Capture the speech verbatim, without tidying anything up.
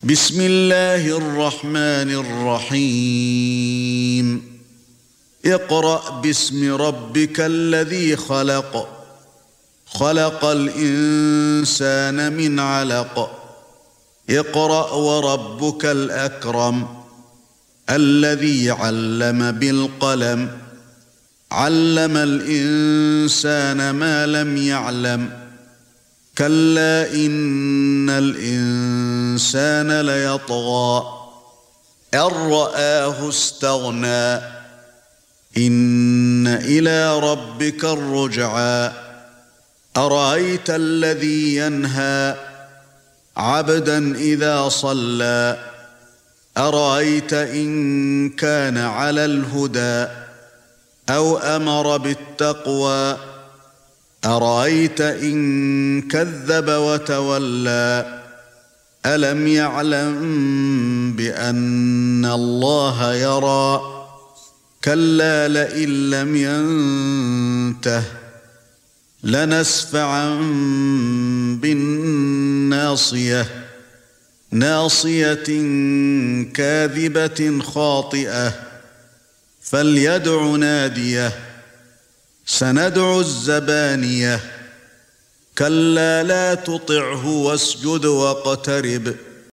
بسم الله الرحمن الرحيم اقرأ باسم ربك الذي خلق خلق الإنسان من علق اقرأ وربك الأكرم الذي علم بالقلم علم الإنسان ما لم يعلم كلا إن الإنسان ليطغى أن رآه استغنى إن إلى ربك الرجعى أرأيت الذي ينهى عبدا إذا صلى أرأيت إن كان على الهدى أو أمر بالتقوى أرأيت إن كذب وتولى ألم يعلم بأن الله يرى كلا لئن لم ينته لنسفعا بالناصية ناصية كاذبة خاطئة فليدع ناديه سندع الزبانية كلا لا تطعه واسجد واقترب